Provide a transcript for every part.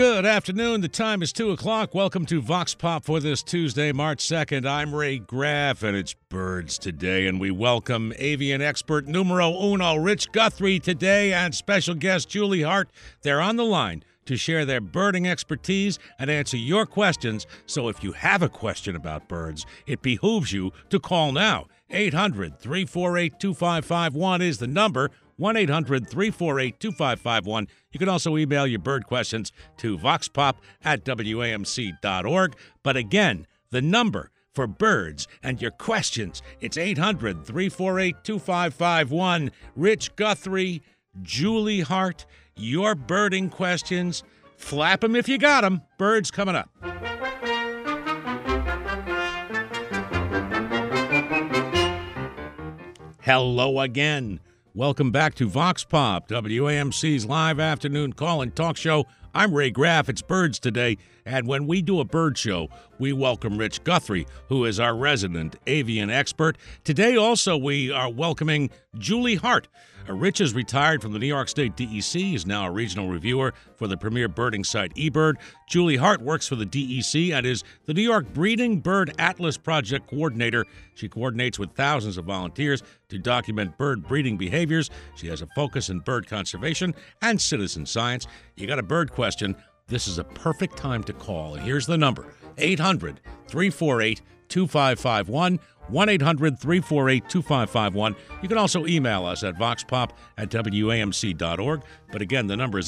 Good afternoon. The time is 2 o'clock. Welcome to Vox Pop for this Tuesday, March 2nd. I'm Ray Graff, and it's birds today, and we welcome avian expert numero uno, Rich Guthrie, today, and special guest Julie Hart. They're on the line to share their birding expertise and answer your questions. So if you have a question about birds, it behooves you to call now. 800-348-2551 is the number. 1-800-348-2551. You can also email your bird questions to voxpop@wamc.org. But again, the number for birds and your questions, it's 800-348-2551. Rich Guthrie, Julie Hart, your birding questions. Flap them if you got them. Birds coming up. Hello again. Welcome back to Vox Pop, WAMC's live afternoon call-in talk show. I'm Ray Graff. It's birds today, and when we do a bird show, we welcome Rich Guthrie, who is our resident avian expert. Today also we are welcoming Julie Hart. Rich is retired from the New York State DEC. He's now a regional reviewer for the premier birding site eBird. Julie Hart works for the DEC and is the New York Breeding Bird Atlas Project coordinator. She coordinates with thousands of volunteers to document bird breeding behaviors. She has a focus in bird conservation and citizen science. You got a bird question, this is a perfect time to call. And here's the number, 800-348-2551. 1-800-348-2551. You can also email us at voxpop@wamc.org. But again, the number is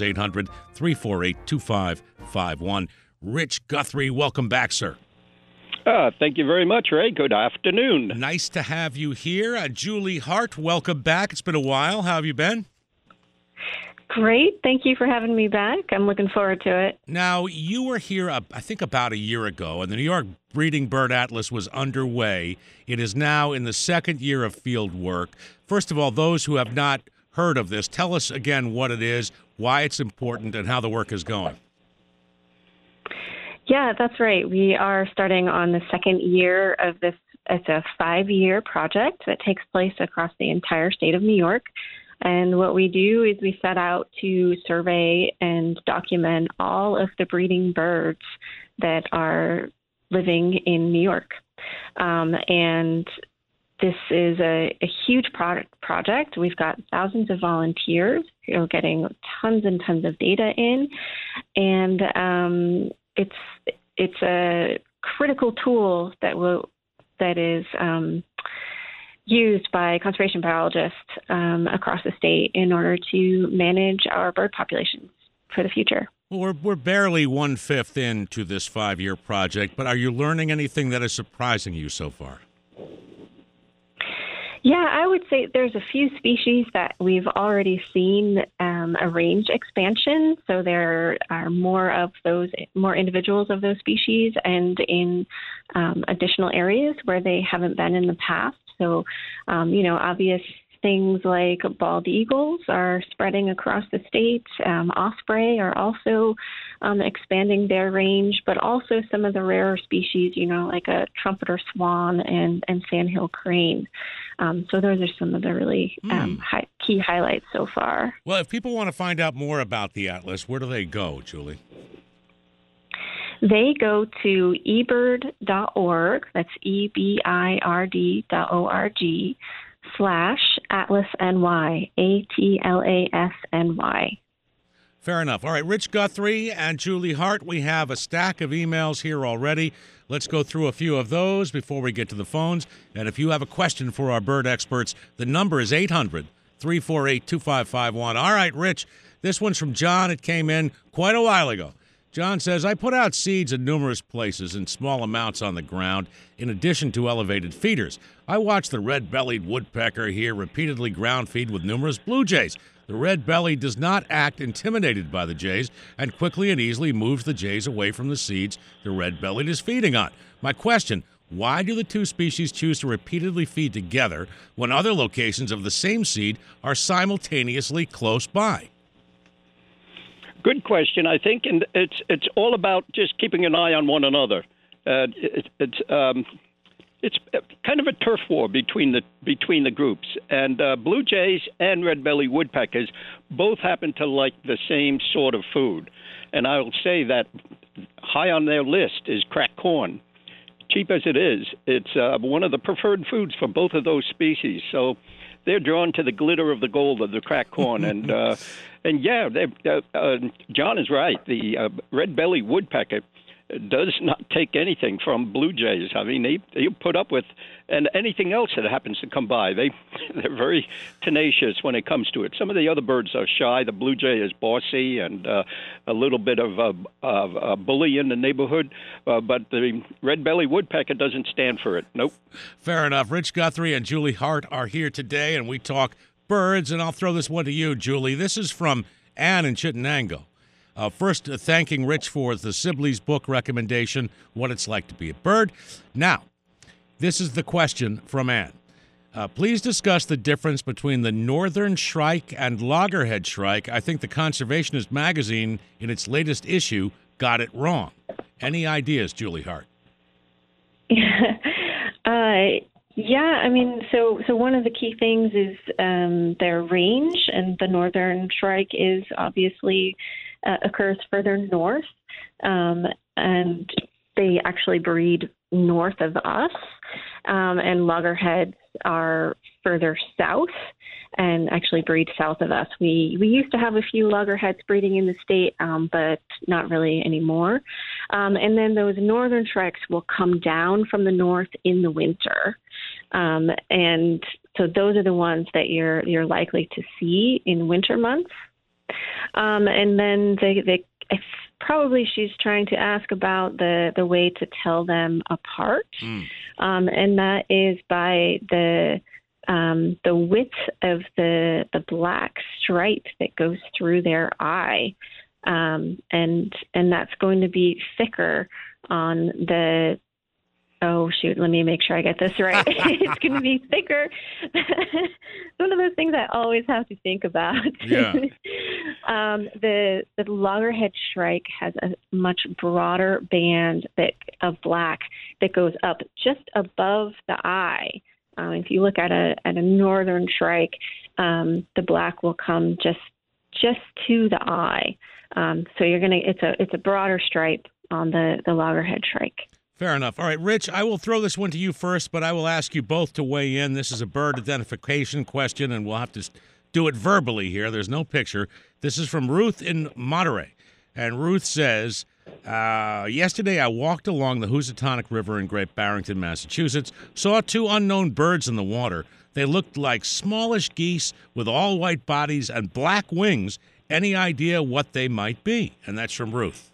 800-348-2551. Rich Guthrie, welcome back, sir. Thank you very much, Ray. Good afternoon. Nice to have you here. Julie Hart, welcome back. It's been a while. How have you been? Great. Thank you for having me back. I'm looking forward to it. Now, you were here, I think, about a year ago, and the New York Breeding Bird Atlas was underway. It is now in the second year of field work. First of all, those who have not heard of this, tell us again what it is, why it's important, and how the work is going. Yeah, that's right. We are starting on the second year of this. It's a 5-year project that takes place across the entire state of New York. And what we do is we set out to survey and document all of the breeding birds that are living in New York. And this is a huge project. We've got thousands of volunteers who are getting tons and tons of data in. And it's a critical tool that is used by conservation biologists across the state in order to manage our bird populations for the future. Well, we're barely 1/5 into this 5-year project, but are you learning anything that is surprising you so far? Yeah, I would say there's a few species that we've already seen a range expansion. So there are more individuals of those species and in additional areas where they haven't been in the past. So, obvious things like bald eagles are spreading across the state. Osprey are also expanding their range, but also some of the rarer species, like a trumpeter swan and sandhill crane. So those are some of the really key highlights so far. Well, if people want to find out more about the Atlas, where do they go, Julie? They go to ebird.org, that's ebird.org/AtlasNY, ATLASNY. Fair enough. All right, Rich Guthrie and Julie Hart, we have a stack of emails here already. Let's go through a few of those before we get to the phones. And if you have a question for our bird experts, the number is 800-348-2551. All right, Rich, this one's from John. It came in quite a while ago. John says, I put out seeds in numerous places in small amounts on the ground, in addition to elevated feeders. I watched the red-bellied woodpecker here repeatedly ground feed with numerous blue jays. The red-belly does not act intimidated by the jays and quickly and easily moves the jays away from the seeds the red-bellied is feeding on. My question, why do the two species choose to repeatedly feed together when other locations of the same seed are simultaneously close by? Good question, I think, and it's all about just keeping an eye on one another. It's kind of a turf war between the groups, and blue jays and red-bellied woodpeckers both happen to like the same sort of food. And I'll say that high on their list is cracked corn. Cheap as it is, it's one of the preferred foods for both of those species. So they're drawn to the glitter of the gold of the cracked corn. And yeah, John is right. The red-bellied woodpecker does not take anything from blue jays. I mean, they put up with and anything else that happens to come by. They're very tenacious when it comes to it. Some of the other birds are shy. The blue jay is bossy and a little bit of a bully in the neighborhood, but the red-bellied woodpecker doesn't stand for it. Nope. Fair enough. Rich Guthrie and Julie Hart are here today, and we talk birds, and I'll throw this one to you, Julie. This is from Ann in Chittenango. First, thanking Rich for the Sibley's book recommendation, What It's Like to Be a Bird. Now, this is the question from Ann. Please discuss the difference between the northern shrike and loggerhead shrike. I think the Conservationist magazine, in its latest issue, got it wrong. Any ideas, Julie Hart? Yeah, I mean, so one of the key things is their range, and the northern shrike is obviously occurs further north, and they actually breed north of us, and loggerheads are further south and actually breed south of us. We used to have a few loggerheads breeding in the state, but not really anymore. And then those northern shrikes will come down from the north in the winter. And so those are the ones that you're likely to see in winter months. And then probably she's trying to ask about the way to tell them apart. And that is by the width of the black stripe that goes through their eye. And that's going to be thicker on the, oh, shoot, let me make sure I get this right. It's going to be thicker. It's one of those things I always have to think about. Yeah. The loggerhead shrike has a much broader band of black that goes up just above the eye. If you look at a northern shrike, the black will come just to the eye. So it's a broader stripe on the loggerhead shrike. Fair enough. All right, Rich, I will throw this one to you first, but I will ask you both to weigh in. This is a bird identification question, and we'll have to do it verbally here. There's no picture. This is from Ruth in Monterey. And Ruth says, yesterday I walked along the Housatonic River in Great Barrington, Massachusetts, saw two unknown birds in the water. They looked like smallish geese with all white bodies and black wings. Any idea what they might be? And that's from Ruth.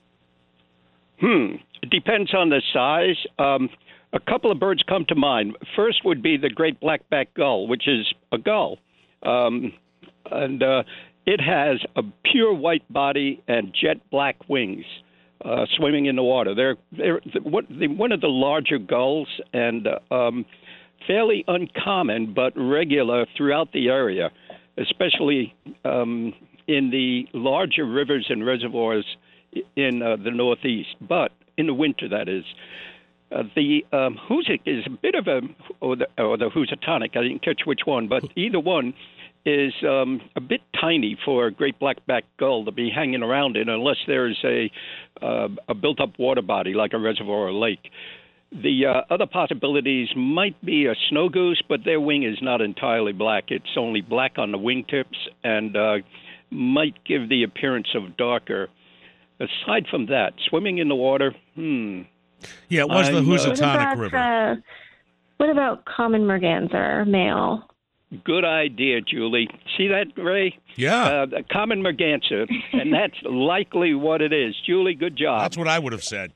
It depends on the size. A couple of birds come to mind. First would be the great black-backed gull, which is a gull. And it has a pure white body and jet black wings swimming in the water. They're one of the larger gulls and fairly uncommon but regular throughout the area, especially in the larger rivers and reservoirs in the Northeast, but in the winter, that is. The Hoosic is a bit of or the Housatonic, I didn't catch which one, but either one is a bit tiny for a great black-backed gull to be hanging around in unless there is a built-up water body like a reservoir or lake. The other possibilities might be a snow goose, but their wing is not entirely black. It's only black on the wingtips and might give the appearance of darker. Aside from that, swimming in the water, Yeah, it was the Housatonic River. What about common merganser, male? Good idea, Julie. See that, Ray? Yeah. The common merganser, and that's likely what it is. Julie, good job. That's what I would have said.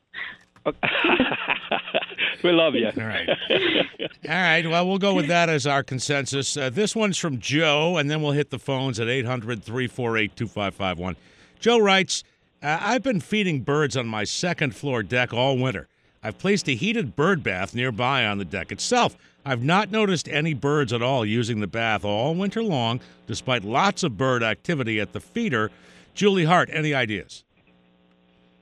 We love you. All right. All right. Well, we'll go with that as our consensus. This one's from Joe, and then we'll hit the phones at 800-348-2551. Joe writes, I've been feeding birds on my second-floor deck all winter. I've placed a heated bird bath nearby on the deck itself. I've not noticed any birds at all using the bath all winter long, despite lots of bird activity at the feeder. Julie Hart, any ideas?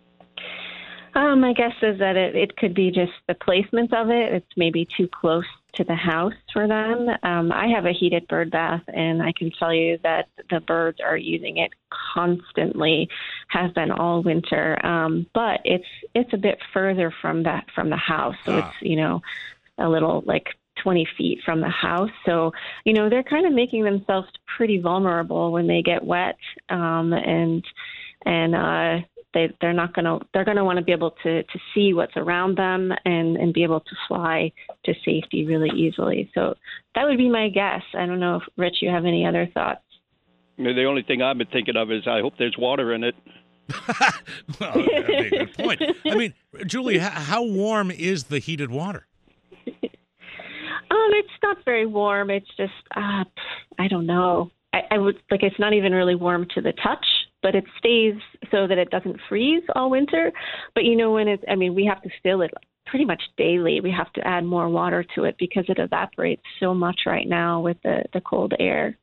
My guess is that it could be just the placement of it. It's maybe too close to the house for them. I have a heated bird bath, and I can tell you that the birds are using it constantly, have been all winter. But it's a bit further from the house, so it's a little like 20 feet from the house. So they're kind of making themselves pretty vulnerable when they get wet, and they're going to want to be able to see what's around them and be able to fly to safety really easily. So that would be my guess. I don't know if, Rich, you have any other thoughts? The only thing I've been thinking of is I hope there's water in it. Well, that'd be a good point. I mean, Julie, how warm is the heated water? It's not very warm. It's just, I don't know. I would it's not even really warm to the touch, but it stays so that it doesn't freeze all winter. But we have to fill it pretty much daily. We have to add more water to it because it evaporates so much right now with the cold air.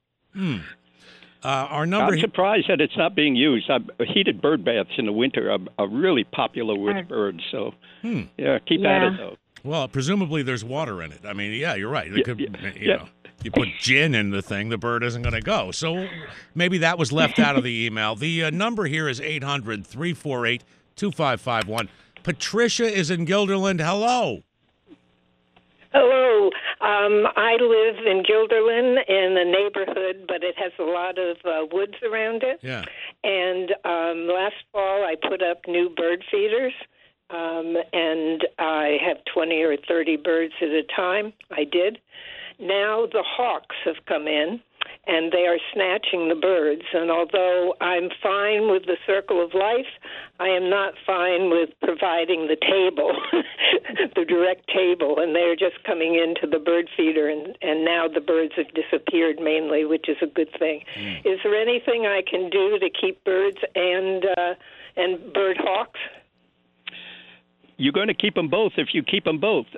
I'm surprised that it's not being used. Heated bird baths in the winter are really popular with birds. So, keep at it, though. Well, presumably there's water in it. I mean, yeah, you're right. It could, you put gin in the thing, the bird isn't going to go. So maybe that was left out of the email. The number here is 800-348-2551. Patricia is in Guilderland. Hello. Hello. I live in Guilderland in a neighborhood, but it has a lot of woods around it. Yeah. And last fall I put up new bird feeders. And I have 20 or 30 birds at a time. I did. Now the hawks have come in, and they are snatching the birds. And although I'm fine with the circle of life, I am not fine with providing the table, the direct table. And they're just coming into the bird feeder, and now the birds have disappeared mainly, which is a good thing. Is there anything I can do to keep birds and bird hawks? You're going to keep them both if you keep them both.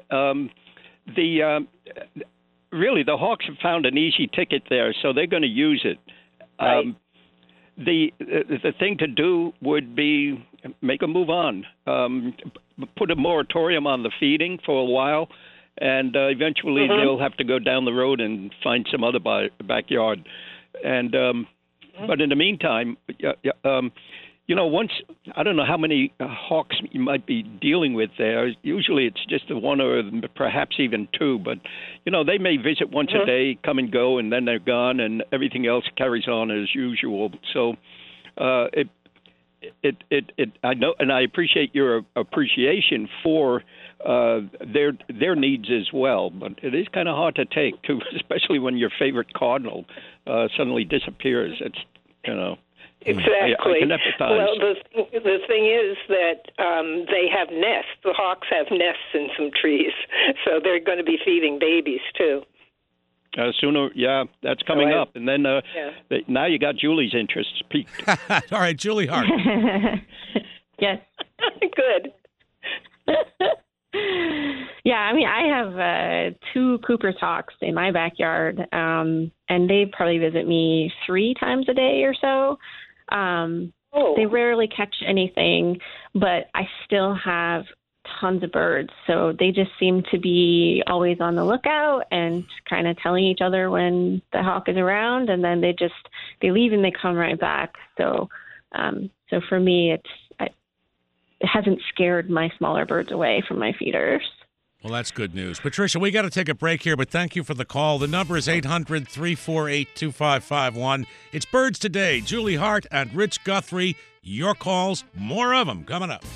Really, the hawks have found an easy ticket there, so they're going to use it. Right. The thing to do would be make them move on. Put a moratorium on the feeding for a while, and eventually they'll have to go down the road and find some other backyard. And but in the meantime, once I don't know how many hawks you might be dealing with there. Usually it's just the one or perhaps even two, but they may visit once a day, come and go, and then they're gone, and everything else carries on as usual. So I know, and I appreciate your appreciation for their needs as well, but it is kind of hard to take too, especially when your favorite cardinal suddenly disappears. It's Exactly. I can empathize. Well, the thing is that they have nests. The hawks have nests in some trees, so they're going to be feeding babies too. That's coming up, and then now you got Julie's interest piqued. All right, Julie Hart. Yes. Good. Yeah, I have 2 Cooper's hawks in my backyard, and they probably visit me 3 times a day or so. They rarely catch anything, but I still have tons of birds. So they just seem to be always on the lookout and kind of telling each other when the hawk is around, and then they leave and they come right back. So for me, it hasn't scared my smaller birds away from my feeders. Well, that's good news. Patricia, we got to take a break here, but thank you for the call. The number is 800-348-2551. It's Birds Today. Julie Hart and Rich Guthrie. Your calls, more of them coming up.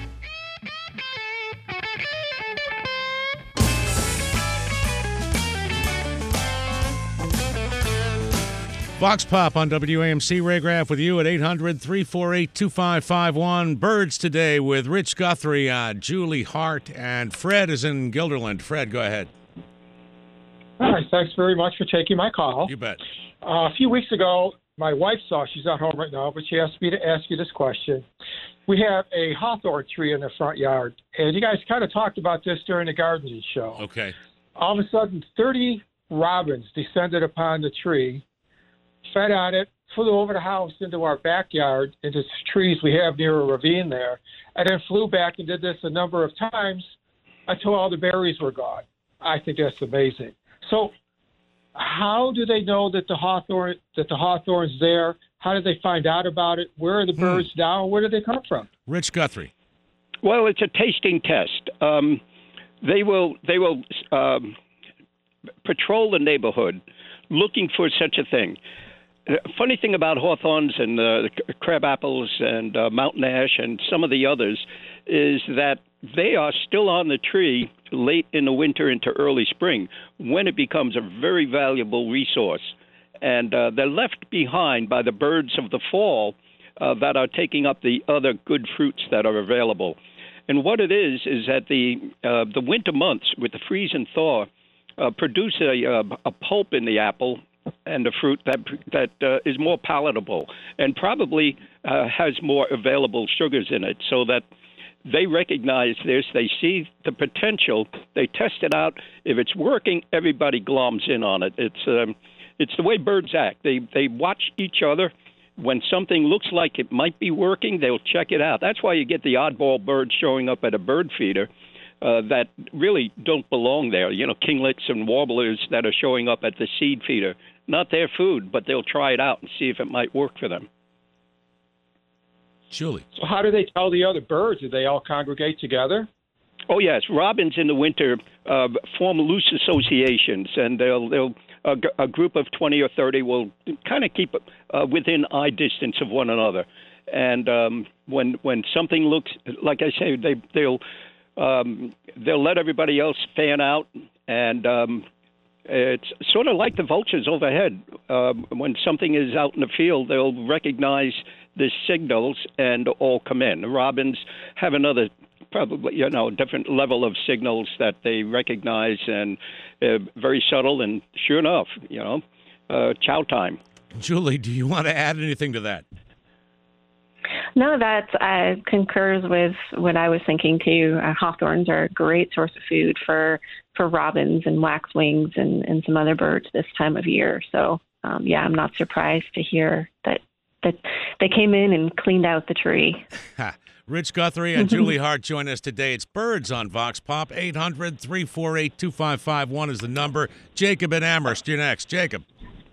Vox Pop on WAMC. Ray Graff with you at 800-348-2551. Birds Today with Rich Guthrie, Julie Hart, and Fred is in Guilderland. Fred, go ahead. All right, thanks very much for taking my call. You bet. A few weeks ago, my wife she's not home right now, but she asked me to ask you this question. We have a hawthorn tree in the front yard, and you guys kind of talked about this during the gardening show. Okay. All of a sudden, 30 robins descended upon the tree, fed on it, flew over the house into our backyard, into trees we have near a ravine there, and then flew back and did this a number of times until all the berries were gone. I think that's amazing. So how do they know that the hawthorn's there? How did they find out about it? Where are the birds now? Where do they come from? Rich Guthrie. Well, it's a tasting test. They will patrol the neighborhood looking for such a thing. Funny thing about hawthorns and crab apples and mountain ash and some of the others is that they are still on the tree late in the winter into early spring when it becomes a very valuable resource. And they're left behind by the birds of the fall that are taking up the other good fruits that are available. And what it is that the winter months with the freeze and thaw produce a pulp in the apple and a fruit that is more palatable and probably has more available sugars in it, so that they recognize this, they see the potential, they test it out. If it's working, everybody gloms in on it. It's the way birds act. They watch each other. When something looks like it might be working, they'll check it out. That's why you get the oddball birds showing up at a bird feeder that really don't belong there. You know, kinglets and warblers that are showing up at the seed feeder. Not their food, but they'll try it out and see if it might work for them. Julie. So how do they tell the other birds? Do they all congregate together? Oh, yes. Robins in the winter form loose associations, and a group of 20 or 30 will kind of keep within eye distance of one another. And when something looks, like I say, they'll let everybody else fan out, and it's sort of like the vultures overhead. When something is out in the field, they'll recognize the signals and all come in. The robins have another, probably, different level of signals that they recognize, and very subtle. And sure enough, chow time. Julie, do you want to add anything to that? No, that concurs with what I was thinking too. Hawthorns are a great source of food for robins and waxwings and some other birds this time of year. So, I'm not surprised to hear that they came in and cleaned out the tree. Rich Guthrie and Julie Hart join us today. It's Birds on Vox Pop. 800-348-2551 is the number. Jacob in Amherst, you're next. Jacob.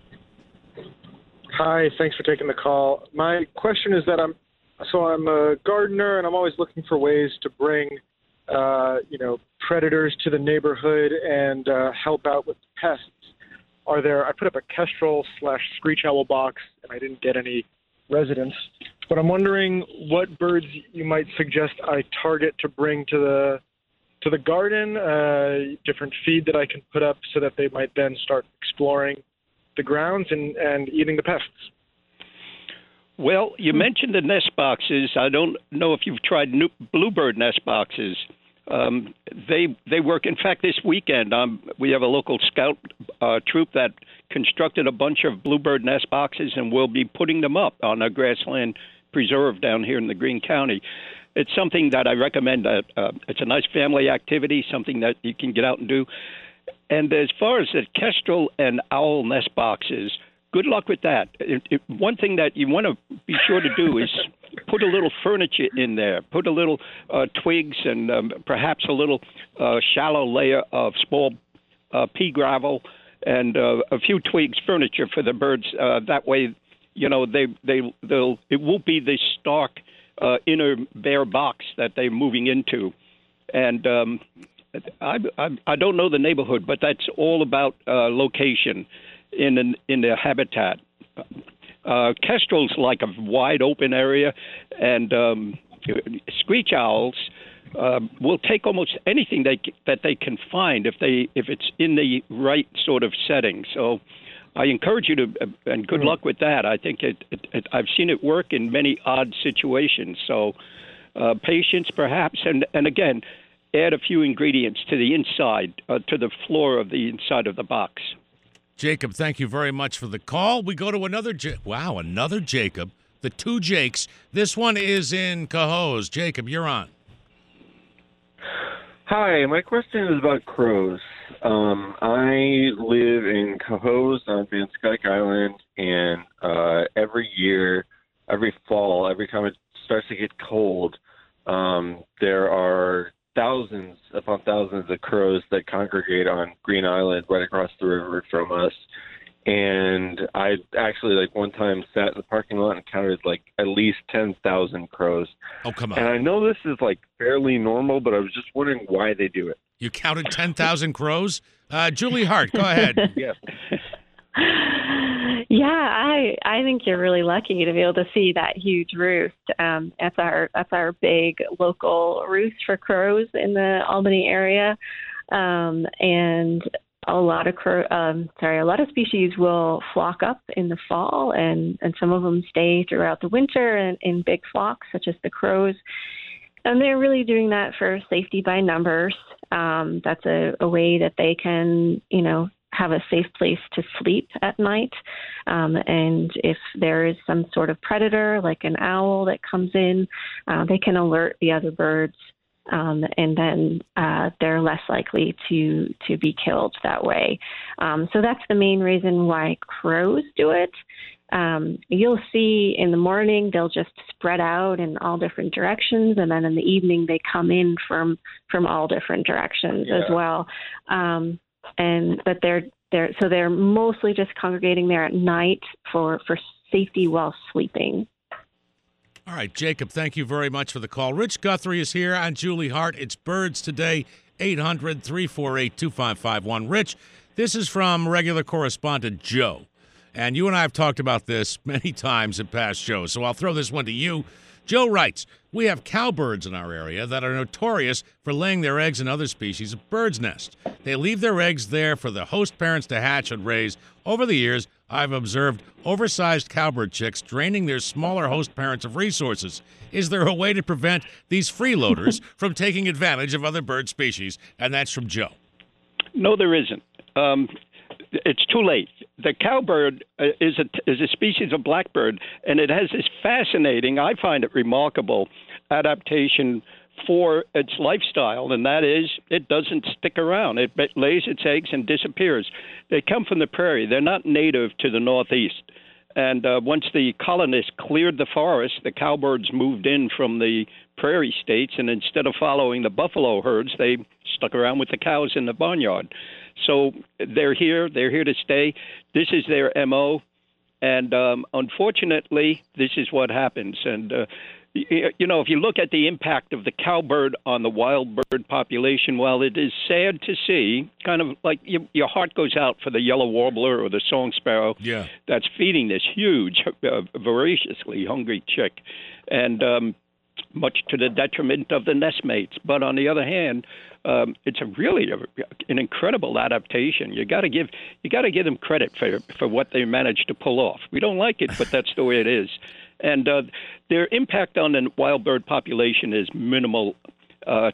Hi, thanks for taking the call. My question is that I'm a gardener, and I'm always looking for ways to bring, predators to the neighborhood and help out with pests. I put up a kestrel/screech owl box, and I didn't get any residents. But I'm wondering what birds you might suggest I target to bring to the garden, different feed that I can put up so that they might then start exploring the grounds and eating the pests. Well, you mentioned the nest boxes. I don't know if you've tried bluebird nest boxes. They work. In fact, this weekend we have a local scout troop that constructed a bunch of bluebird nest boxes, and we'll be putting them up on a grassland preserve down here in the Greene County. It's something that I recommend. It's a nice family activity, something that you can get out and do. And as far as the kestrel and owl nest boxes, good luck with that. One thing that you want to be sure to do is put a little furniture in there. Put a little twigs and perhaps a little shallow layer of small pea gravel and a few twigs furniture for the birds. That way, it won't be the stark inner bare box that they're moving into. And I don't know the neighborhood, but that's all about location in their habitat. Kestrels like a wide open area, and screech owls will take almost anything that they can find if it's in the right sort of setting. So I encourage you to, and good luck with that. I think I've seen it work in many odd situations. So patience, perhaps, and again, add a few ingredients to the inside, to the floor of the inside of the box. Jacob, thank you very much for the call. We go to another another Jacob, the two Jakes. This one is in Cohoes. Jacob, you're on. Hi, my question is about crows. I live in Cohoes on Van Skyke Island, and every fall, every time it starts to get cold, there are thousands upon thousands of crows that congregate on Green Island right across the river from us. And I actually, like, one time sat in the parking lot and counted, like, at least 10,000 crows. Oh, come on. And I know this is, like, fairly normal, but I was just wondering why they do it. You counted 10,000 crows? Julie Hart, go ahead. Yes. Yeah, I think you're really lucky to be able to see that huge roost. That's our big local roost for crows in the Albany area, and a lot of species will flock up in the fall, and some of them stay throughout the winter in big flocks, such as the crows. And they're really doing that for safety by numbers. That's a way that they can, have a safe place to sleep at night. And if there is some sort of predator, like an owl that comes in, they can alert the other birds. And then they're less likely to be killed that way. So that's the main reason why crows do it. You'll see in the morning they'll just spread out in all different directions, and then in the evening they come in from all different directions as well. But they're mostly just congregating there at night for safety while sleeping. All right, Jacob, thank you very much for the call. Rich Guthrie is here on Julie Hart. It's Birds Today, 800-348-2551. Rich, this is from regular correspondent Joe. And you and I have talked about this many times in past shows, so I'll throw this one to you. Joe writes, we have cowbirds in our area that are notorious for laying their eggs in other species of birds' nests. They leave their eggs there for the host parents to hatch and raise. Over the years, I've observed oversized cowbird chicks draining their smaller host parents of resources. Is there a way to prevent these freeloaders from taking advantage of other bird species? And that's from Joe. No, there isn't. It's too late. The cowbird is a species of blackbird, and it has this fascinating, I find it remarkable, adaptation for its lifestyle, and that is it doesn't stick around. It lays its eggs and disappears. They come from the prairie. They're not native to the Northeast. And once the colonists cleared the forest, the cowbirds moved in from the prairie states, and instead of following the buffalo herds, they stuck around with the cows in the barnyard. So they're here to stay. This is their MO, and unfortunately, this is what happens. And if you look at the impact of the cowbird on the wild bird population, well, it is sad to see, kind of like your heart goes out for the yellow warbler or the song sparrow that's feeding this huge, voraciously hungry chick, and much to the detriment of the nestmates. But on the other hand, it's an incredible adaptation. You got to give them credit for what they managed to pull off. We don't like it, but that's the way it is. And their impact on the wild bird population is minimal, at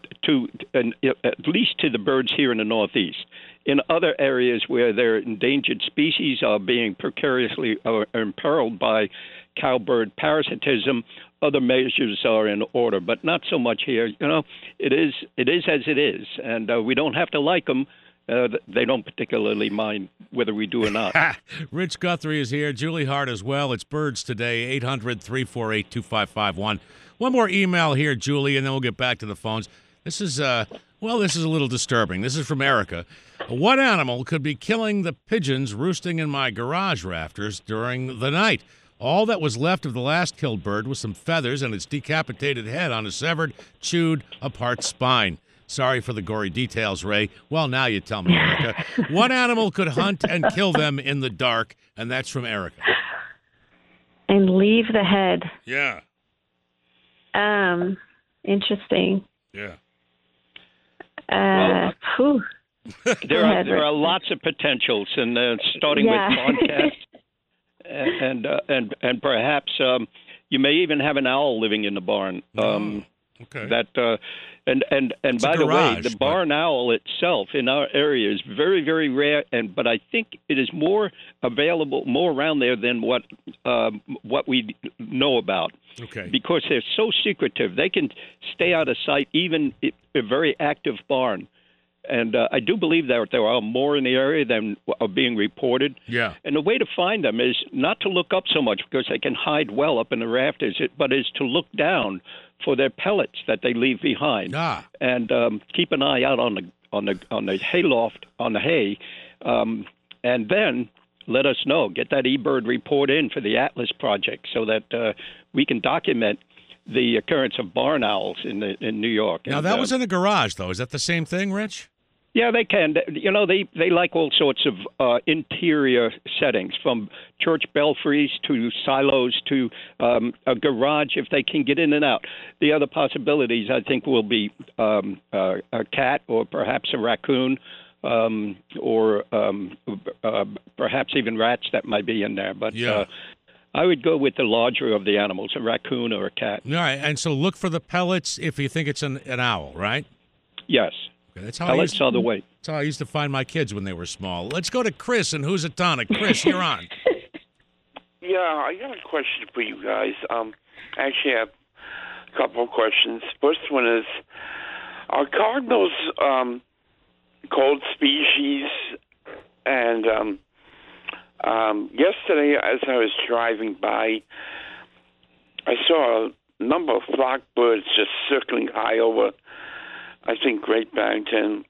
least to the birds here in the Northeast. In other areas where their endangered species are being precariously imperiled by cowbird parasitism, other measures are in order, but not so much here. It is as it is, and we don't have to like them. They don't particularly mind whether we do or not. Rich Guthrie is here. Julie Hart as well. It's Birds Today, 800-348-2551. One more email here, Julie, and then we'll get back to the phones. This is a little disturbing. This is from Erica. What animal could be killing the pigeons roosting in my garage rafters during the night? All that was left of the last killed bird was some feathers and its decapitated head on a severed, chewed apart spine. Sorry for the gory details, Ray. Well, now you tell me, Erica. What animal could hunt and kill them in the dark? And that's from Erica. And leave the head. Yeah. Interesting. Yeah. There are lots of potentials, and starting with podcasts, and perhaps you may even have an owl living in the barn. Okay. And by the way, the barn owl itself in our area is very, very rare, but I think it is more available, more around there than what we know about. Okay. Because they're so secretive, they can stay out of sight, even a very active barn. And I do believe that there are more in the area than are being reported. Yeah. And the way to find them is not to look up so much because they can hide well up in the rafters, but is to look down for their pellets that they leave behind. And keep an eye out on the hayloft, on the hay, and then let us know. Get that eBird report in for the Atlas Project so that we can document the occurrence of barn owls in New York. Now, that was in a garage, though. Is that the same thing, Rich? Yeah, they can. You know, they like all sorts of interior settings, from church belfries to silos to a garage, if they can get in and out. The other possibilities, I think, will be a cat or perhaps a raccoon, or perhaps even rats that might be in there. But I would go with the larger of the animals, a raccoon or a cat. All right, and so look for the pellets if you think it's an owl, right? Yes. Okay, that's how pellets are the way. That's how I used to find my kids when they were small. Let's go to Chris in Housatonic. Chris, you're on. Yeah, I got a question for you guys. Actually, I have a couple of questions. First one is, are cardinals cold species? And yesterday, as I was driving by, I saw a number of flock birds just circling high over, I think, Great Barrington.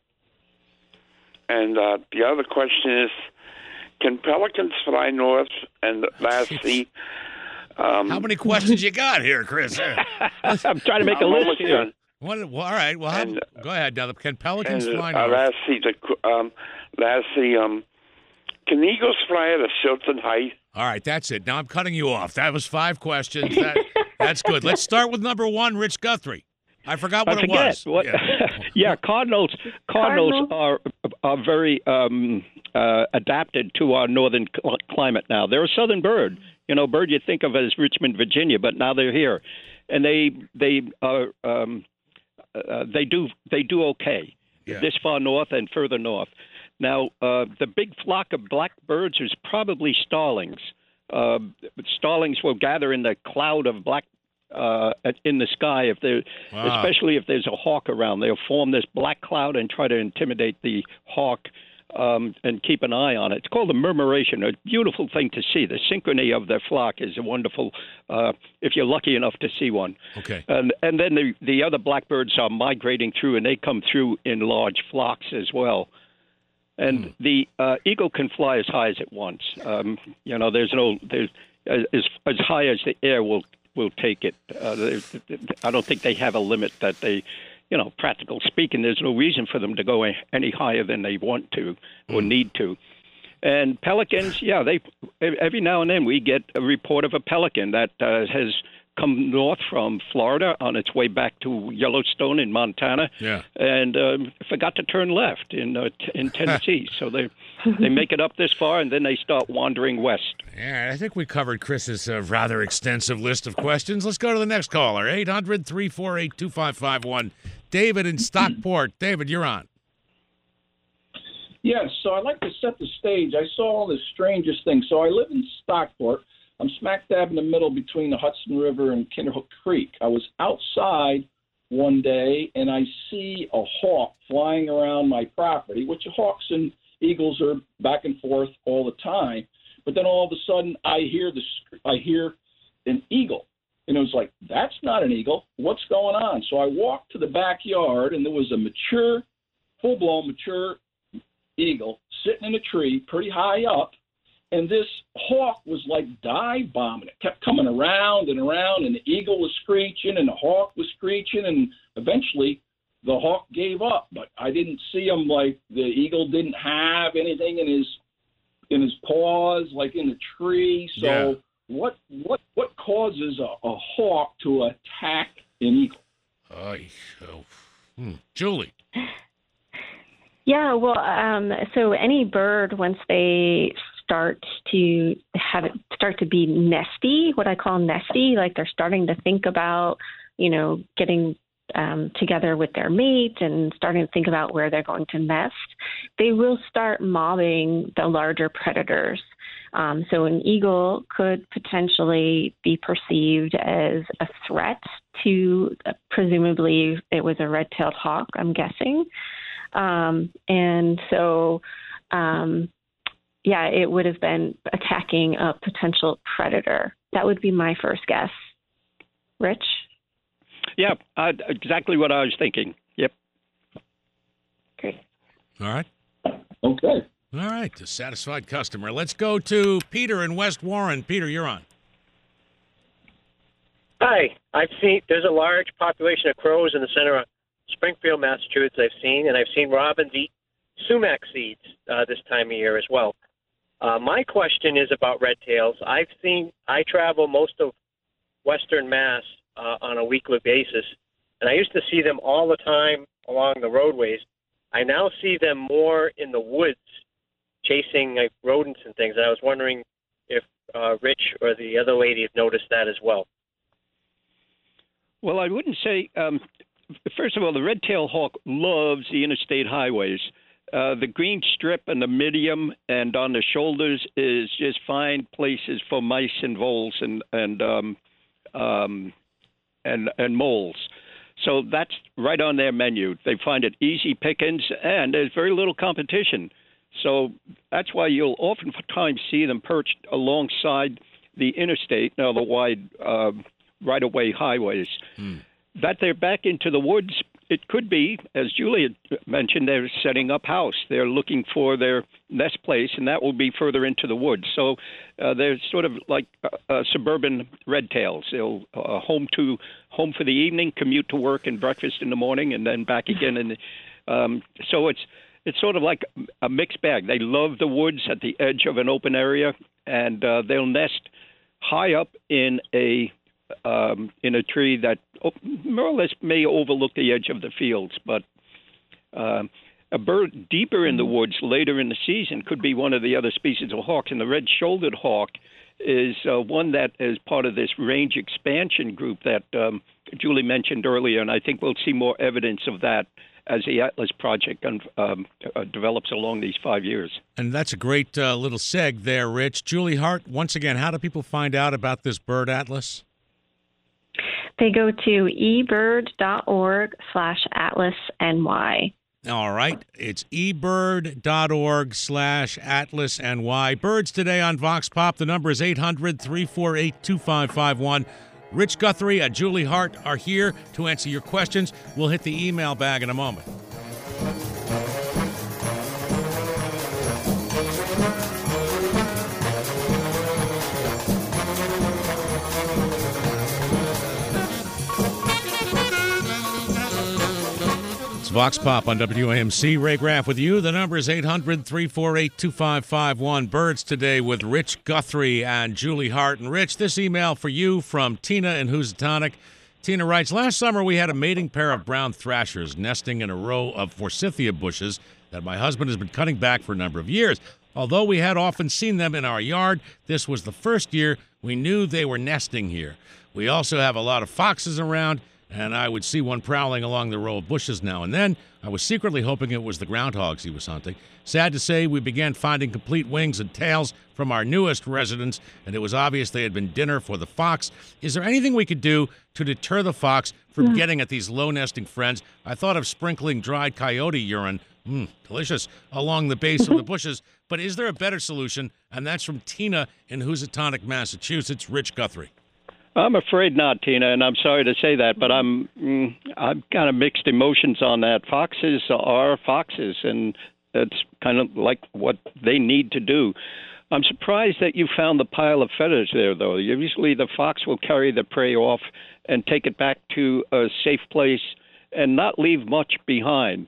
And the other question is, can pelicans fly north? And lastly, how many questions you got here, Chris? I'm trying to make a list here. Well, all right. Well, go ahead. Now, can pelicans fly north? Lastly, can eagles fly at a certain height? All right, that's it. Now I'm cutting you off. That was 5 questions. That's good. Let's start with number 1, Rich Guthrie. I forgot what it was. What? Yeah, cardinals are very adapted to our northern climate now. They're a southern bird. You know, bird you think of as Richmond, Virginia, but now they're here, and they do okay this far north and further north. Now, the big flock of blackbirds is probably starlings. Starlings will gather in the cloud of black in the sky, especially if there's a hawk around. They'll form this black cloud and try to intimidate the hawk and keep an eye on it. It's called a murmuration, a beautiful thing to see. The synchrony of their flock is a wonderful, if you're lucky enough to see one. Okay. And then the other blackbirds are migrating through, and they come through in large flocks as well. And the eagle can fly as high as it wants. You know, there's as high as the air will take it. I don't think they have a limit that they, you know, practical speaking, there's no reason for them to go any higher than they want to or need to. And pelicans, they every now and then we get a report of a pelican that has come north from Florida on its way back to Yellowstone in Montana, and forgot to turn left in Tennessee. So they make it up this far, and then they start wandering west. Yeah, I think we covered Chris's rather extensive list of questions. Let's go to the next caller, 800-348-2551. David in Stockport. David, you're on. Yes, so I'd like to set the stage. I saw all the strangest things. So I live in Stockport. I'm smack dab in the middle between the Hudson River and Kinderhook Creek. I was outside one day, and I see a hawk flying around my property, which hawks and eagles are back and forth all the time. But then all of a sudden, I hear an eagle. And it was like, that's not an eagle. What's going on? So I walked to the backyard, and there was a full-blown mature eagle sitting in a tree pretty high up. And this hawk was like dive bombing. It kept coming around and around, and the eagle was screeching, and the hawk was screeching, and eventually the hawk gave up. But I didn't see him, like the eagle didn't have anything in his paws, like in the tree. So what causes a hawk to attack an eagle? Julie. Yeah, well, so any bird, once they start to be nesty, what I call nesty, like they're starting to think about, you know, getting together with their mate and starting to think about where they're going to nest, they will start mobbing the larger predators. So an eagle could potentially be perceived as a threat to, presumably it was a red-tailed hawk, I'm guessing. And so, yeah, it would have been attacking a potential predator. That would be my first guess. Rich? Yeah, exactly what I was thinking. Yep. Great. All right. Okay. All right. A satisfied customer. Let's go to Peter in West Warren. Peter, you're on. Hi. There's a large population of crows in the center of Springfield, Massachusetts. I've seen robins eat sumac seeds this time of year as well. My question is about red tails. I travel most of Western Mass on a weekly basis, and I used to see them all the time along the roadways. I now see them more in the woods chasing rodents and things. And I was wondering if Rich or the other lady have noticed that as well. Well, I wouldn't say. First of all, the red-tailed hawk loves the interstate highways. The green strip and the medium and on the shoulders is just fine places for mice and voles and moles. So that's right on their menu. They find it easy pickings, and there's very little competition. So that's why you'll oftentimes see them perched alongside the interstate, now the wide right-of-way highways. That they're back into the woods, it could be, as Julie had mentioned, they're setting up house. They're looking for their nest place, and that will be further into the woods. So they're sort of like suburban red tails. They'll home for the evening, commute to work and breakfast in the morning, and then back again. And so it's sort of like a mixed bag. They love the woods at the edge of an open area, and they'll nest high up in a tree that more or less may overlook the edge of the fields. But a bird deeper in the woods later in the season could be one of the other species of hawks. And the red-shouldered hawk is one that is part of this range expansion group that Julie mentioned earlier, and I think we'll see more evidence of that as the Atlas Project develops along these 5 years. And that's a great little seg there, Rich. Julie Hart, once again, how do people find out about this bird atlas? They go to ebird.org/atlasny. All right. It's ebird.org/atlasny. Birds today on Vox Pop. The number is 800-348-2551. Rich Guthrie and Julie Hart are here to answer your questions. We'll hit the email bag in a moment. Vox Pop on WAMC. Ray Graff with you. The number is 800-348-2551. Birds today with Rich Guthrie and Julie Hart. And Rich, this email for you from Tina in Housatonic. Tina writes, last summer we had a mating pair of brown thrashers nesting in a row of forsythia bushes that my husband has been cutting back for a number of years. Although we had often seen them in our yard, this was the first year we knew they were nesting here. We also have a lot of foxes around, and I would see one prowling along the row of bushes now and then. I was secretly hoping it was the groundhogs he was hunting. Sad to say, we began finding complete wings and tails from our newest residents, and it was obvious they had been dinner for the fox. Is there anything we could do to deter the fox from getting at these low-nesting friends? I thought of sprinkling dried coyote urine, delicious, along the base of the bushes, but is there a better solution? And that's from Tina in Housatonic, Massachusetts. Rich Guthrie. I'm afraid not, Tina, and I'm sorry to say that, but I'm kind of mixed emotions on that. Foxes are foxes, and it's kind of like what they need to do. I'm surprised that you found the pile of feathers there, though. Usually the fox will carry the prey off and take it back to a safe place and not leave much behind.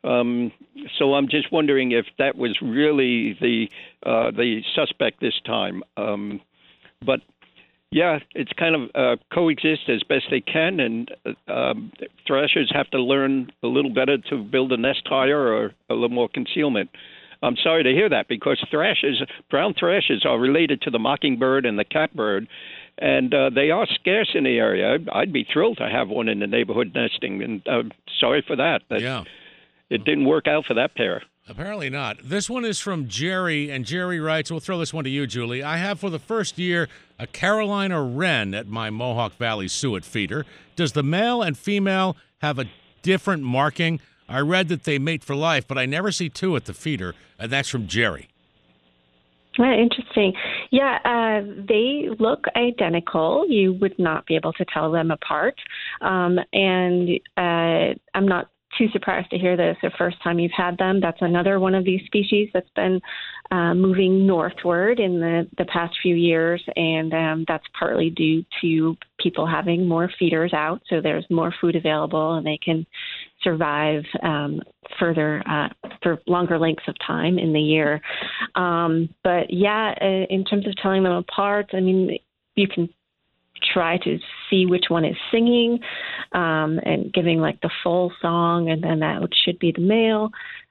So I'm just wondering if that was really the suspect this time. But yeah, it's kind of coexist as best they can, and thrashers have to learn a little better to build a nest higher or a little more concealment. I'm sorry to hear that, because brown thrashers are related to the mockingbird and the catbird, and they are scarce in the area. I'd be thrilled to have one in the neighborhood nesting, and sorry for that. Yeah. It didn't work out for that pair. Apparently not. This one is from Jerry, and Jerry writes, we'll throw this one to you, Julie. I have for the first year a Carolina wren at my Mohawk Valley suet feeder. Does the male and female have a different marking I read that they mate for life, but I never see two at the feeder, and that's from Jerry. Interesting. Yeah, they look identical. You would not be able to tell them apart. And I'm not too surprised to hear that it's the first time you've had them. That's another one of these species that's been moving northward in the past few years, and that's partly due to people having more feeders out, so there's more food available, and they can survive further for longer lengths of time in the year. But yeah, in terms of telling them apart, I mean, you can try to see which one is singing and giving like the full song, and then that should be the male.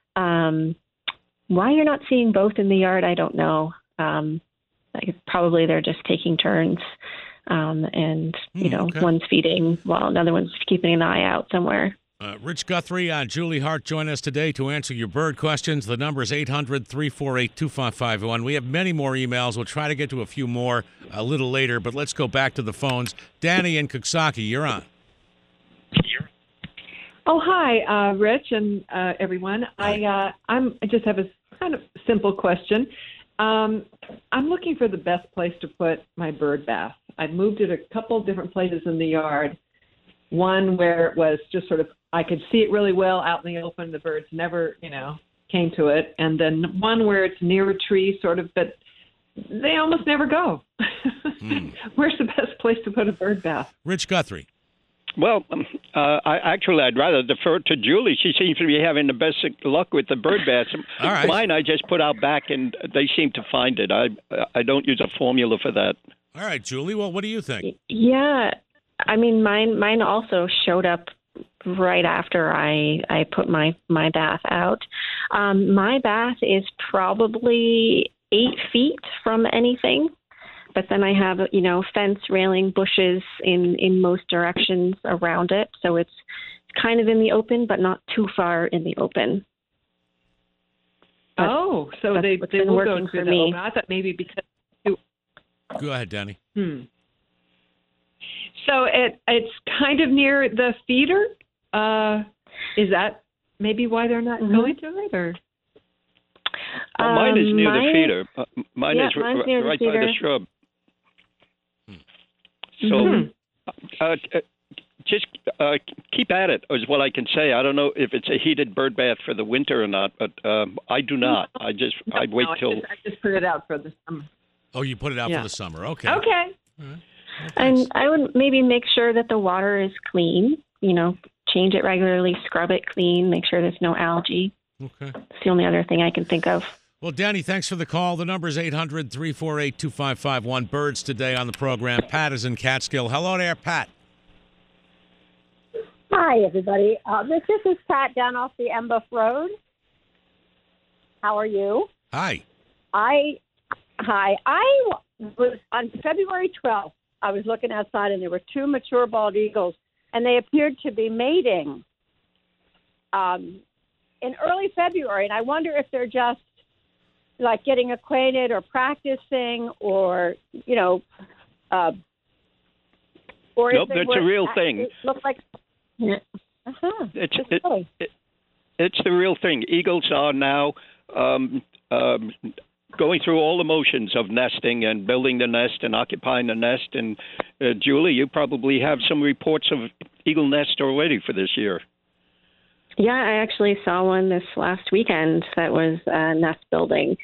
Why you're not seeing both in the yard, I don't know. Probably they're just taking turns, and okay. One's feeding while another one's keeping an eye out somewhere. Rich Guthrie and Julie Hart join us today to answer your bird questions. The number is 800-348-2551. We have many more emails. We'll try to get to a few more a little later, but let's go back to the phones. Danny in Coxsackie, you're on. Oh, hi, Rich and everyone. I just have a kind of simple question. I'm looking for the best place to put my bird bath. I've moved it a couple of different places in the yard. One where it was just sort of, I could see it really well out in the open. The birds never, came to it. And then one where it's near a tree sort of, but they almost never go. Where's the best place to put a bird bath? Rich Guthrie. Well, I'd rather defer to Julie. She seems to be having the best luck with the bird baths. All right. Mine, I just put out back, and they seem to find it. I don't use a formula for that. All right, Julie. Well, what do you think? Yeah, I mean, mine also showed up right after I put my bath out. My bath is probably 8 feet from anything. But then I have, fence, railing, bushes in most directions around it. So it's kind of in the open, but not too far in the open. But so they will go to the open. I thought maybe because... Go ahead, Danny. So it's kind of near the feeder? Is that maybe why they're not going to it? Or? Well, mine is near the feeder. Mine is right by the shrub. So just keep at it is what I can say. I don't know if it's a heated bird bath for the winter or not, but I do not. I'd wait till... I just put it out for the summer. Oh, you put it out for the summer. Okay. Okay. All right. Well, and I would maybe make sure that the water is clean, change it regularly, scrub it clean, make sure there's no algae. Okay. It's the only other thing I can think of. Well, Danny, thanks for the call. The number is 800-348-2551. Birds today on the program. Pat is in Catskill. Hello there, Pat. Hi, everybody. This is Pat down off the Embuff Road. How are you? Hi. I was on February 12th. I was looking outside, and there were 2 mature bald eagles, and they appeared to be mating in early February. And I wonder if they're just like getting acquainted or practicing, or or nope, that's a real thing. It looked like it's the real thing. Eagles are now going through all the motions of nesting and building the nest and occupying the nest. And Julie, you probably have some reports of eagle nest already for this year. Yeah, I actually saw one this last weekend that was nest building.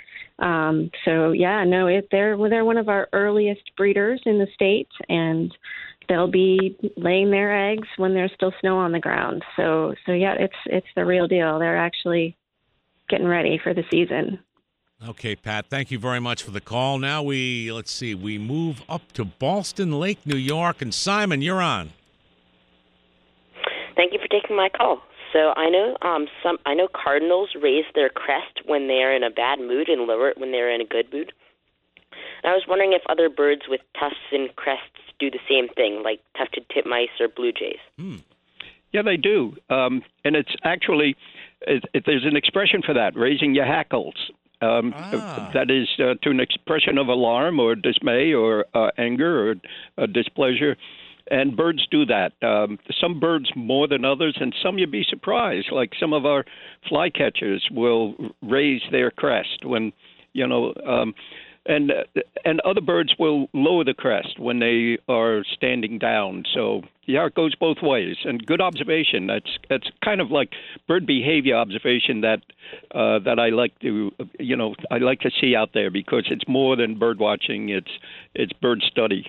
They're one of our earliest breeders in the state, and they'll be laying their eggs when there's still snow on the ground. So it's the real deal. They're actually getting ready for the season. Okay, Pat, thank you very much for the call. Now we move up to Ballston Lake, New York, and Simon, you're on. Thank you for taking my call. So I know cardinals raise their crest when they're in a bad mood and lower it when they're in a good mood. And I was wondering if other birds with tufts and crests do the same thing, like tufted titmice or blue jays. Yeah, they do. And it's actually, there's an expression for that, raising your hackles. That is to an expression of alarm or dismay or anger or displeasure. And birds do that. Some birds more than others, and some you'd be surprised. Like some of our flycatchers will raise their crest when, and other birds will lower the crest when they are standing down. So yeah, it goes both ways. And good observation. That's kind of like bird behavior observation that I like to see out there, because it's more than bird watching. It's bird study.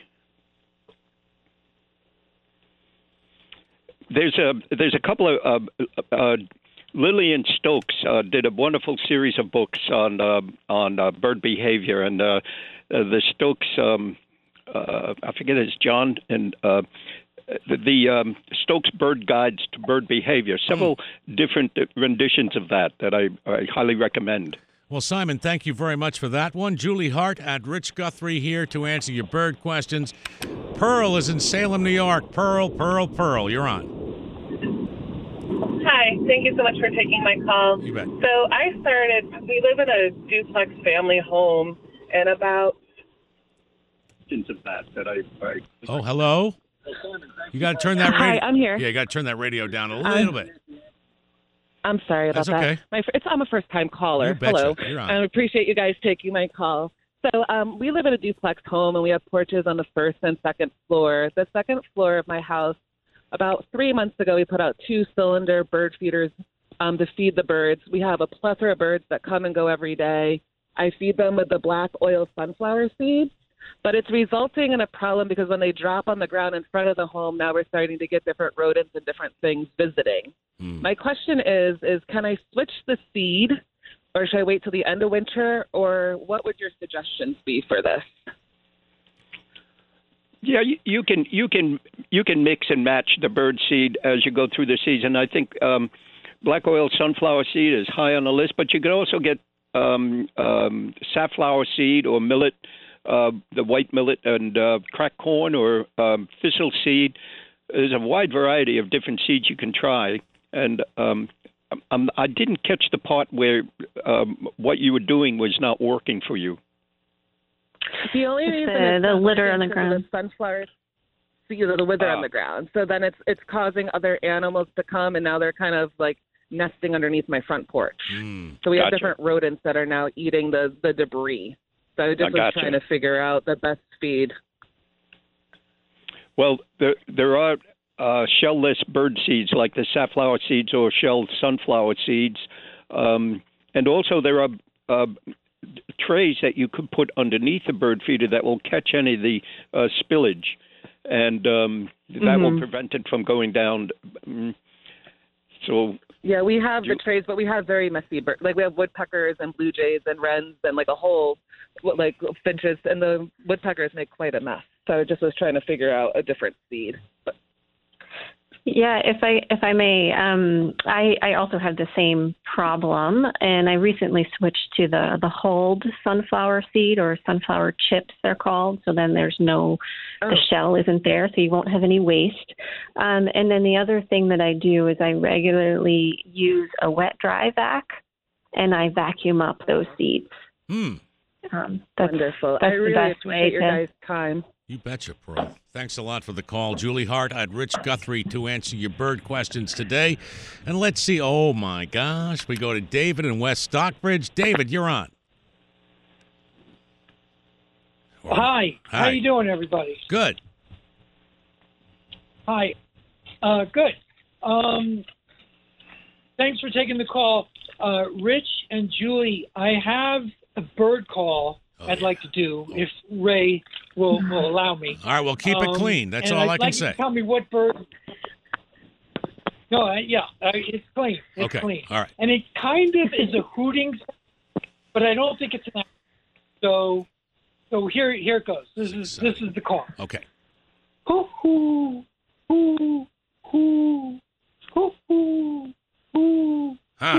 There's a couple of Lillian Stokes did a wonderful series of books on bird behavior, and the Stokes I forget it's John and the Stokes Bird Guides to Bird Behavior. Several different renditions of that I highly recommend. Well, Simon, thank you very much for that one. Julie Hart and Rich Guthrie here to answer your bird questions. Pearl is in Salem, New York. Pearl, you're on. Hi, thank you so much for taking my call. You bet. So we live in a duplex family home, and about... Oh, hello? You got to turn that radio... Hi, I'm here. Yeah, you got to turn that radio down a little bit. I'm sorry about That's okay. that. I'm a first-time caller. You betcha. Hello. You're on. I appreciate you guys taking my call. So we live in a duplex home, and we have porches on the first and second floor. The second floor of my house, about 3 months ago, we put out 2-cylinder bird feeders to feed the birds. We have a plethora of birds that come and go every day. I feed them with the black oil sunflower seeds, but it's resulting in a problem because when they drop on the ground in front of the home, now we're starting to get different rodents and different things visiting. My question is can I switch the seed, or should I wait till the end of winter, or what would your suggestions be for this? Yeah, you can mix and match the bird seed as you go through the season. I think black oil sunflower seed is high on the list, but you can also get safflower seed or millet, the white millet, and cracked corn or thistle seed. There's a wide variety of different seeds you can try. And I didn't catch the part where what you were doing was not working for you. The only reason the litter on the ground. The sunflowers, the wither on the ground. So then it's causing other animals to come, and now they're kind of like nesting underneath my front porch. So we have different rodents that are now eating the debris. So I just was trying to figure out the best feed. Well, there are shell-less bird seeds like the safflower seeds or shelled sunflower seeds. And also there are trays that you could put underneath the bird feeder that will catch any of the spillage. And that will prevent it from going down. So yeah, we have the trays, but we have very messy birds. Like we have woodpeckers and blue jays and wrens and like a whole, like finches, and the woodpeckers make quite a mess. So I just was trying to figure out a different seed. But. Yeah, if I may, I also have the same problem, and I recently switched to the hulled sunflower seed, or sunflower chips they're called. So then there's the shell isn't there, so you won't have any waste. And then the other thing that I do is I regularly use a wet dry vac, and I vacuum up those seeds. That's wonderful. That's I really the best appreciate way your guys' time. You betcha, Pearl. Thanks a lot for the call. Julie Hart, I had Rich Guthrie to answer your bird questions today. And let's see. Oh, my gosh. We go to David in West Stockbridge. David, you're on. Hi. How you doing, everybody? Good. Hi. Good. Thanks for taking the call. Rich and Julie, I have a bird call I'd like to do, if Ray will allow me. All right, well, keep it clean. That's all I can say. Like you to tell me what bird. No, it's clean. It's clean. All right. And it kind of is a hooting, but I don't think it's an. So here it goes. This is the call. Okay. Hoo hoo hoo hoo hoo hoo hoo.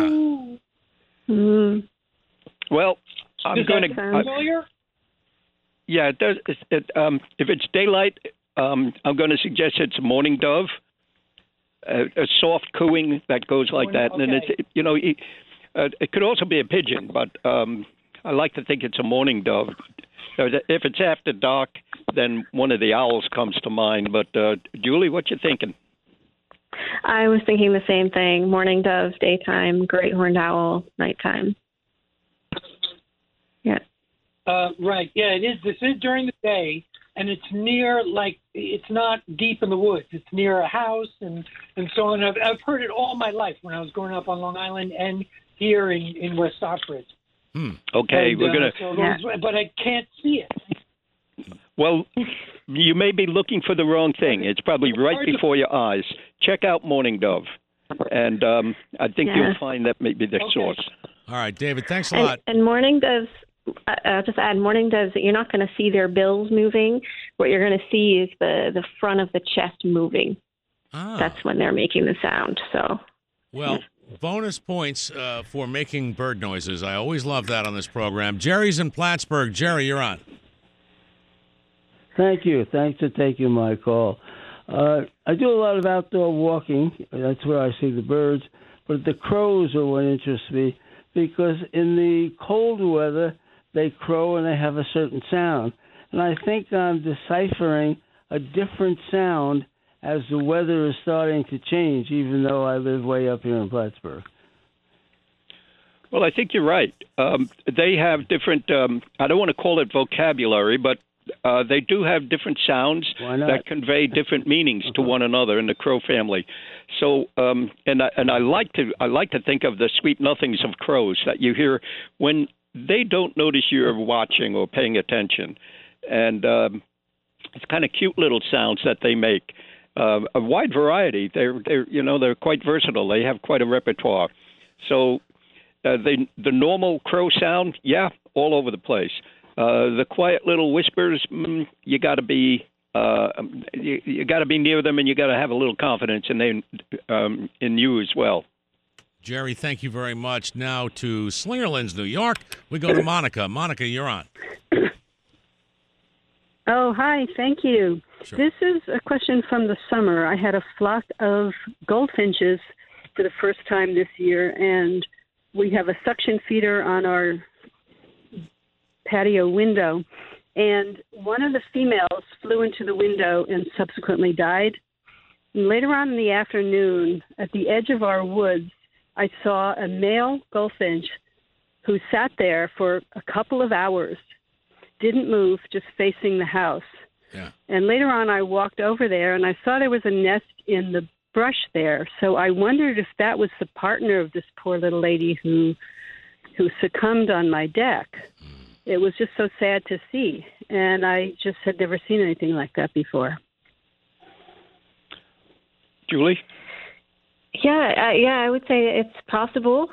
Huh. Well. I'm going to. Familiar? Yeah, it does. If it's daylight, I'm going to suggest it's a mourning dove, a soft cooing that goes like that, and then it's it could also be a pigeon, but I like to think it's a mourning dove. If it's after dark, then one of the owls comes to mind. But Julie, what you thinking? I was thinking the same thing. Mourning dove, daytime, great horned owl, nighttime. Yeah. Right. Yeah, it is. This is during the day, and it's near, like, it's not deep in the woods. It's near a house and so on. I've heard it all my life when I was growing up on Long Island and here in West Stockbridge. Okay, we're going to... But I can't see it. Well, you may be looking for the wrong thing. It's probably right before your eyes. Check out mourning dove, and I think you'll find that may be the source. All right, David, thanks a lot. And mourning doves, I'll just add, mourning doves, you're not going to see their bills moving. What you're going to see is the front of the chest moving. That's when they're making the sound. So, well, bonus points for making bird noises. I always love that on this program. Jerry's in Plattsburgh. Jerry, you're on. Thank you. Thanks for taking my call. I do a lot of outdoor walking. That's where I see the birds. But the crows are what interests me because in the cold weather, they crow and they have a certain sound. And I think I'm deciphering a different sound as the weather is starting to change, even though I live way up here in Plattsburgh. Well, I think you're right. They have different, I don't want to call it vocabulary, but they do have different sounds that convey different meanings to one another in the crow family. So, and I like to think of the sweet nothings of crows that you hear when they don't notice you're watching or paying attention, and it's kind of cute little sounds that they make. A wide variety. They're quite versatile. They have quite a repertoire. So, the normal crow sound, all over the place. The quiet little whispers, you got to be you got to be near them, and you got to have a little confidence in you as well. Jerry, thank you very much. Now to Slingerlands, New York. We go to Monica. Monica, you're on. Oh, hi. Thank you. Sure. This is a question from the summer. I had a flock of goldfinches for the first time this year, and we have a suction feeder on our patio window, and one of the females flew into the window and subsequently died. And later on in the afternoon, at the edge of our woods, I saw a male goldfinch who sat there for a couple of hours, didn't move, just facing the house. Yeah. And later on, I walked over there, and I saw there was a nest in the brush there. So I wondered if that was the partner of this poor little lady who succumbed on my deck. It was just so sad to see, and I just had never seen anything like that before. Julie? Yeah, I would say it's possible.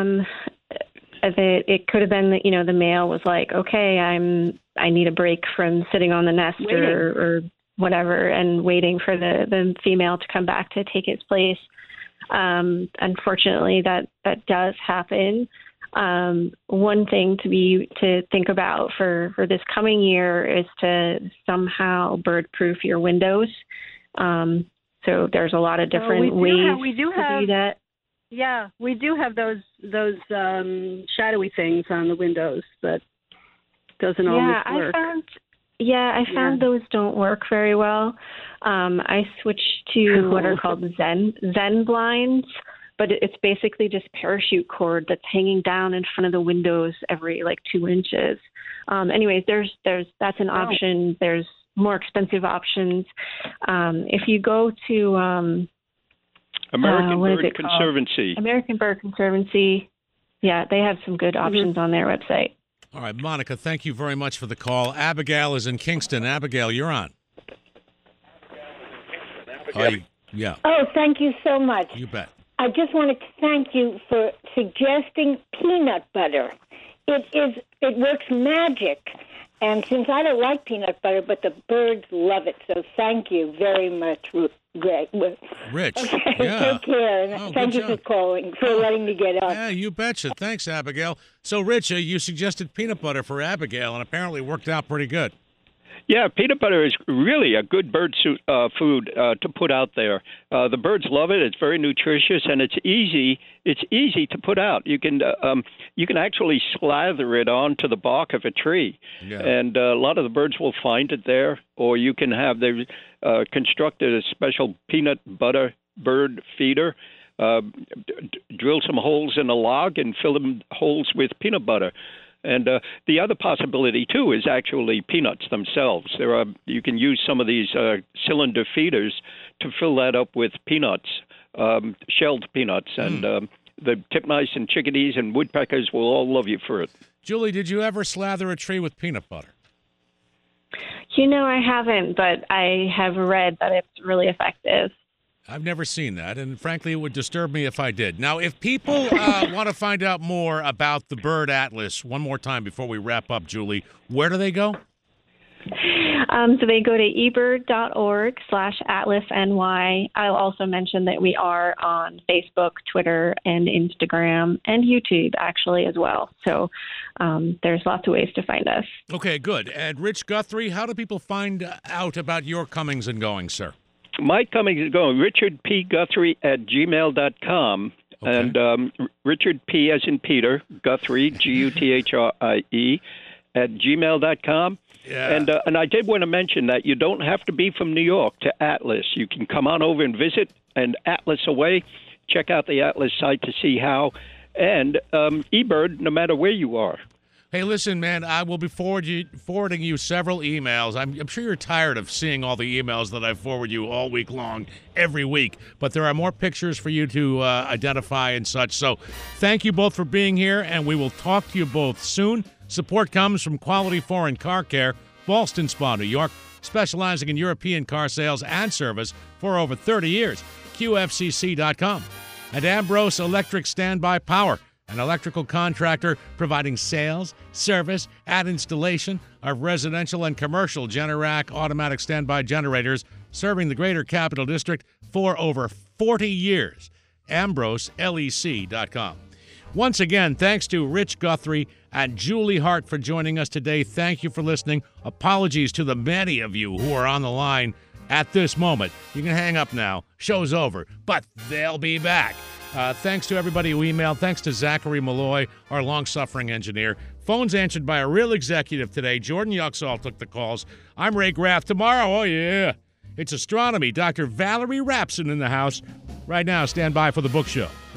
It could have been that, the male was like, okay, I need a break from sitting on the nest or whatever, and waiting for the female to come back to take its place. Unfortunately, that does happen. One thing to think about for this coming year is to somehow bird-proof your windows. So there's a lot of different ways to do that. Yeah, we do have those shadowy things on the windows, but doesn't always work. I found those don't work very well. I switched to what are called Zen blinds, but it's basically just parachute cord that's hanging down in front of the windows every 2 inches. Anyways, that's an option. There's more expensive options. If you go to American Bird Conservancy. American Bird Conservancy. Yeah, they have some good options on their website. All right, Monica, thank you very much for the call. Abigail is in Kingston. Abigail, you're on. Yeah. Oh, thank you so much. You bet. I just wanted to thank you for suggesting peanut butter. It works magic. And since I don't like peanut butter, but the birds love it, so thank you very much, Greg. Rich. Okay, Yeah. take care. And thank you for calling, for letting me get on. Yeah, you betcha. Thanks, Abigail. So, Rich, you suggested peanut butter for Abigail, and apparently worked out pretty good. Yeah, peanut butter is really a good bird food to put out there. The birds love it. It's very nutritious, and it's easy. It's easy to put out. You can actually slather it onto the bark of a tree, and a lot of the birds will find it there. Or you can have they constructed a special peanut butter bird feeder. Drill some holes in a log and fill them holes with peanut butter. And the other possibility, too, is actually peanuts themselves. You can use some of these cylinder feeders to fill that up with peanuts, shelled peanuts. And the titmice and chickadees and woodpeckers will all love you for it. Julie, did you ever slather a tree with peanut butter? I haven't, but I have read that it's really effective. I've never seen that, and frankly, it would disturb me if I did. Now, if people want to find out more about the Bird Atlas, one more time before we wrap up, Julie, where do they go? So they go to ebird.org/atlasny. I'll also mention that we are on Facebook, Twitter, and Instagram, and YouTube, actually, as well. So there's lots of ways to find us. Okay, good. And Rich Guthrie, how do people find out about your comings and goings, sir? My comings and going, richardpguthrie@gmail.com. Okay. And Richard P. as in Peter, Guthrie, Guthrie, @gmail.com. Yeah. And I did want to mention that you don't have to be from New York to Atlas. You can come on over and visit, and Atlas away. Check out the Atlas site to see how. And eBird, no matter where you are. Hey, listen, man, I will be forwarding you several emails. I'm sure you're tired of seeing all the emails that I forward you all week long, every week. But there are more pictures for you to identify and such. So thank you both for being here, and we will talk to you both soon. Support comes from Quality Foreign Car Care, Ballston Spa, New York, specializing in European car sales and service for over 30 years. QFCC.com. And Ambrose Electric Standby Power, an electrical contractor providing sales, service, and installation of residential and commercial Generac automatic standby generators, serving the greater Capital District for over 40 years. AmbroseLEC.com. Once again, thanks to Rich Guthrie and Julie Hart for joining us today. Thank you for listening. Apologies to the many of you who are on the line at this moment. You can hang up now. Show's over, but they'll be back. Thanks to everybody who emailed. Thanks to Zachary Malloy, our long-suffering engineer. Phones answered by a real executive today. Jordan Yuxall took the calls. I'm Ray Graff. Tomorrow, oh yeah, it's astronomy. Dr. Valerie Rapson in the house. Right now, stand by for the book show.